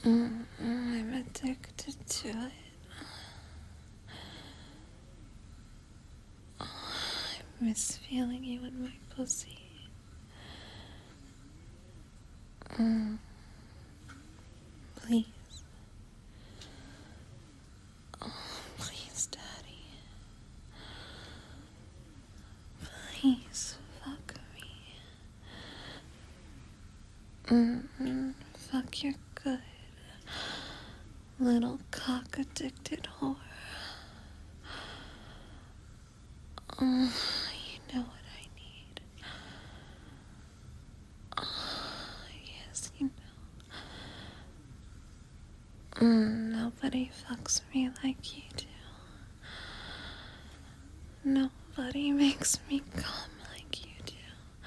I'm addicted to it. I miss feeling you in my pussy. Please. Oh, please, Daddy. Please, fuck me. Fuck your good. Little cock-addicted whore. Oh, you know what I need. Oh, yes, you know. Nobody fucks me like you do. Nobody makes me come like you do.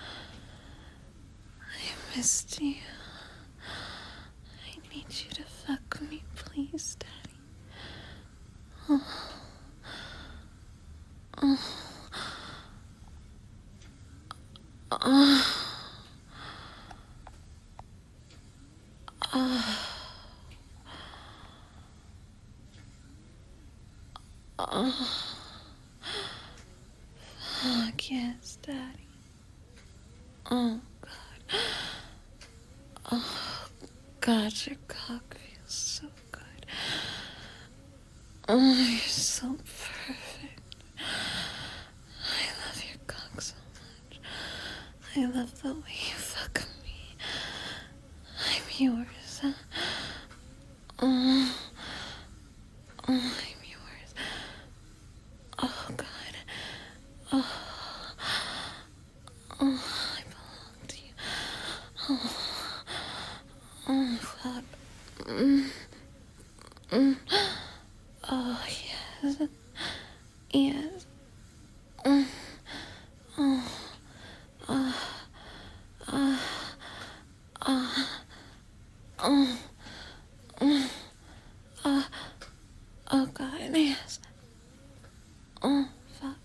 I missed you. I need you to fuck me, please, Daddy. Oh. Oh. Oh. Oh. Oh. Fuck yes, Daddy. Oh, God. Oh, God, your cock feels so good. Oh, you're so perfect. I love your cock so much. I love the way you fuck me. I'm yours. Oh, I'm yours. Oh, God. Oh, I belong to you. Oh, fuck. Oh, yes. Yes. Oh, oh, oh, oh, God, yes. Oh, fuck.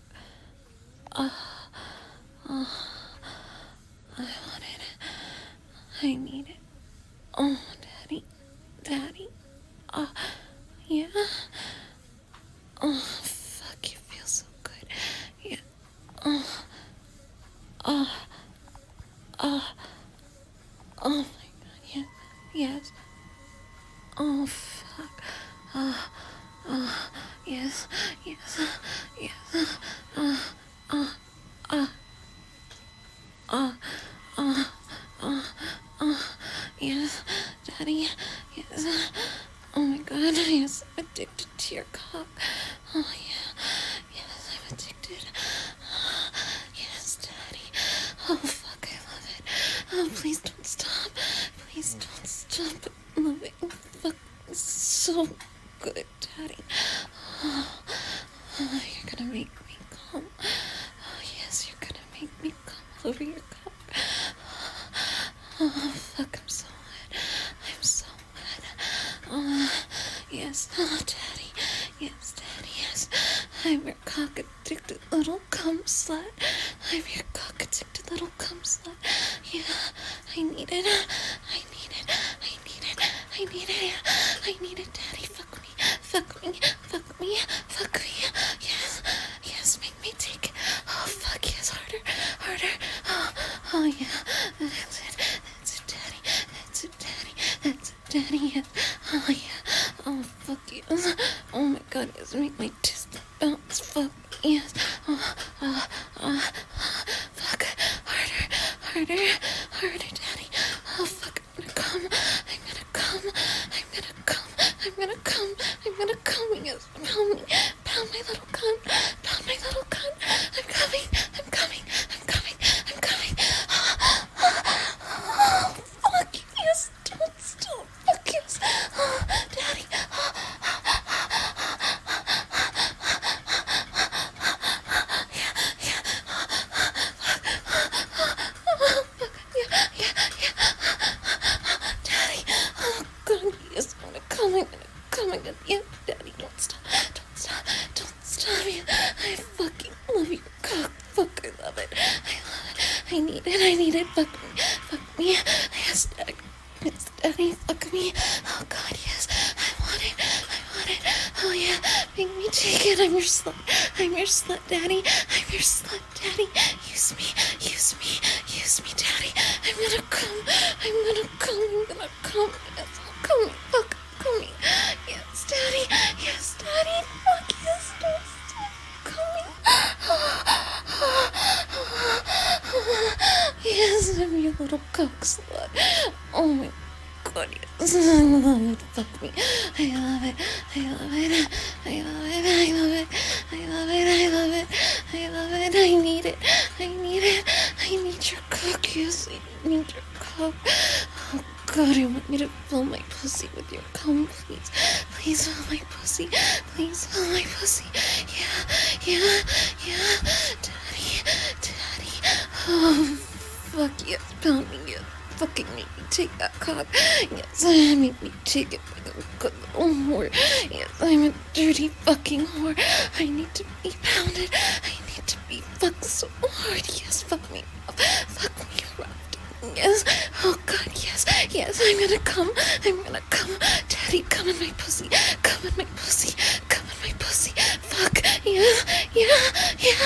I want it. I need it. Oh, Daddy. Oh, yeah. Oh, fuck, you feel so good. Yeah. Oh, oh my God, yes, yes. Oh, fuck. Yes, yes, yes. Yes, Daddy, yes. Oh my God, yes, I'm addicted to your cock. Oh yeah, yes, I'm addicted. Yes, Daddy. Oh fuck, I love it. Oh, please don't stop. Please don't stop moving. Fuck, it's so good, Daddy. Oh, you're gonna make me come. Oh yes, you're gonna make me come over your cock. Oh fuck, I'm so wet. I'm so wet. Oh yes, oh Daddy. Yes, Daddy, yes. I'm your cock addicted little cum slut. I'm your cock addicted little cum slut. Yeah, I need it. I need it. I need it. I need it. I need it, Daddy. Fuck me. Fuck me. Fuck me. Fuck me. Yes. Yes, make me take it. Oh, fuck yes. Harder. Harder. Oh yeah. That's it. That's it, Daddy. That's it, Daddy. That's it, Daddy. Yes. Oh yeah. Oh, fuck yes. Oh my God, yes. Make my tits bounce. Fuck yes. Fuck. Harder. Harder. Harder, Daddy. Oh, fuck. I'm gonna come. I'm gonna come. I'm gonna come. I'm gonna come. I'm gonna come. Yes. Pound me. Pound my little cunt. Pound my little cunt. I'm coming. I'm coming. I'm coming. I'm coming. Oh, fuck yes. Don't stop. Fuck yes. Oh, Daddy. Daddy, oh God, yes, I'm gonna come again. Yeah, Daddy, don't stop, yeah. I fucking love your cock, fuck, I love it, I need it, fuck me, yes, Daddy, fuck me, oh God, me take it. I'm your slut. I'm your slut, daddy. I'm your slut, daddy. Use me, use me, use me, daddy. I'm gonna come. I'm gonna come. I'm gonna come. Yes, I'm coming. Fuck, I'm coming. Yes, daddy. Yes, daddy. Fuck yes, yes, daddy. Coming. Yes, I'm your little cock slut. Oh my God, yes. I love it. Fuck me. I love it. I love it. I love it. I love it. I love it. I love it. I love it. I need it. I need it. I need your cock. Yes, I need your cock. Oh God, I want you to fill my pussy with your cum, please. Please fill my pussy. Please fill my pussy. Yeah, yeah, yeah. Daddy, daddy. Oh, fuck yes. Pound me, yes. Fucking make me take that cock. Yes, make me take it like a good little whore. Yes, I'm a dirty fucking whore. I need to be pounded. I need to be fucked so hard. Yes, fuck me up. Fuck me rough. Yes. Oh God, yes. Yes, I'm gonna come. I'm gonna come. Daddy, come in my pussy. Come in my pussy. Come in my pussy. Fuck. Yeah, yeah, yeah.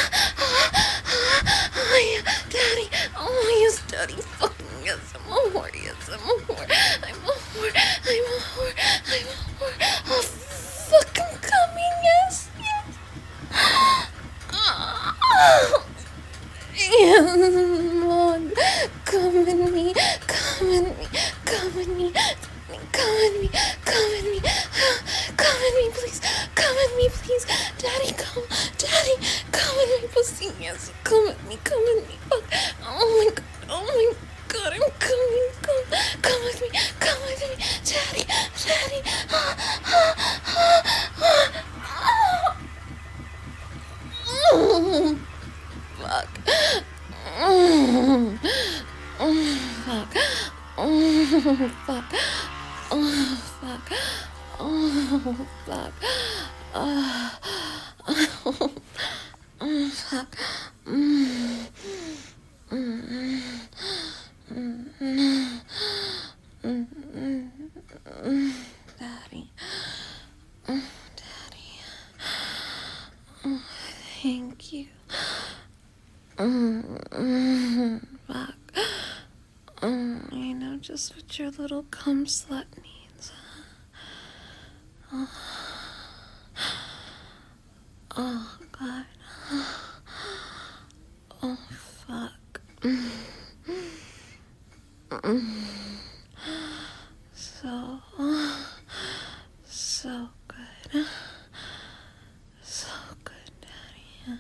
Yeah. Daddy. Oh, yes, daddy. Fuck. Yes, I'm a whore. Yes, I'm a whore. I'm a whore. I'm a whore. I'm a whore. Oh, fuck, I'm coming. Yes, yes. Yes, Lord. Come in me. Come in me. Come in me. Come in me. Come in me. Come in me, please. Come in me, please. Daddy, come. Daddy, come in my pussy. Yes, come at me. Come in me. Fuck. Oh my God. Oh my God, I'm coming. Come with me. Come with me. Daddy, daddy. Oh, fuck. Oh, fuck. Oh, fuck. Oh, fuck. Oh, fuck. Oh, fuck. Daddy. Daddy. Thank you. Fuck. I know just what your little cum slut needs. Oh, God. Oh, fuck. So good. So good, Daddy.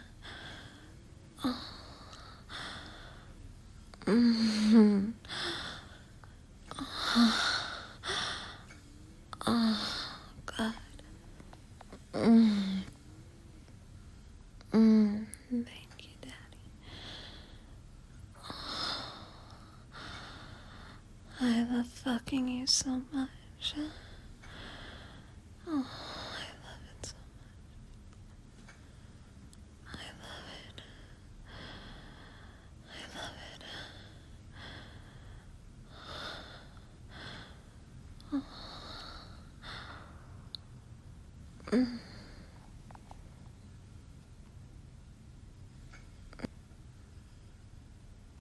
Oh, God. Thank you, Daddy. I love fucking you so much. Oh, I love it so much. I love it. I love it. Oh.